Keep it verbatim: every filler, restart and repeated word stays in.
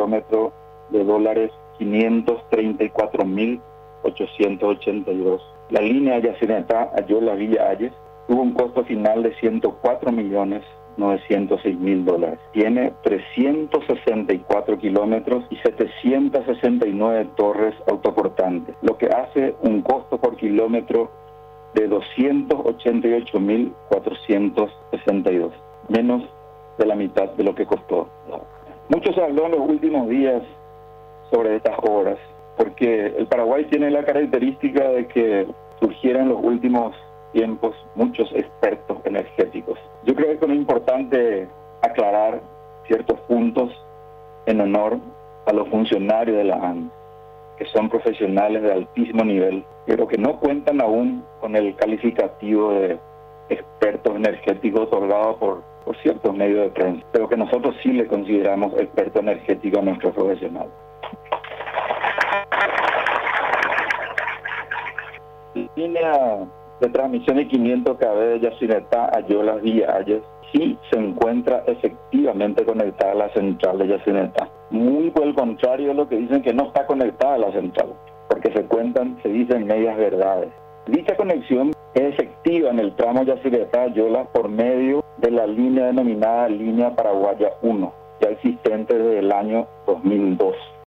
kilómetro de dólares quinientos treinta y cuatro mil ochocientos ochenta y dos. La línea Yacyretá Ayola Villa Ayes tuvo un costo final de ciento cuatro millones novecientos seis mil dólares. Tiene trescientos sesenta y cuatro kilómetros y setecientas sesenta y nueve torres autoportantes, lo que hace un costo por kilómetro de doscientos ochenta y ocho mil cuatrocientos sesenta y dos, menos de la mitad de lo que costó. Mucho se habló en los últimos días sobre estas obras, porque el Paraguay tiene la característica de que surgieron en los últimos tiempos muchos expertos energéticos. Yo creo que es importante aclarar ciertos puntos en honor a los funcionarios de la A N, que son profesionales de altísimo nivel, pero que no cuentan aún con el calificativo de expertos energéticos otorgado por, por ciertos medios de prensa, pero que nosotros sí le consideramos experto energético a nuestros profesionales. La línea de transmisión de quinientos kilómetros de Yacyretá Ayola Villa Ayes sí se encuentra efectivamente conectada a la central de Yacyretá. Muy por el contrario de lo que dicen, que no está conectada a la central, porque se cuentan, se dicen medias verdades. Dicha conexión es efectiva en el tramo Yacyretá Ayola por medio de la línea denominada Línea Paraguaya uno, ya existente desde el año dos mil dos.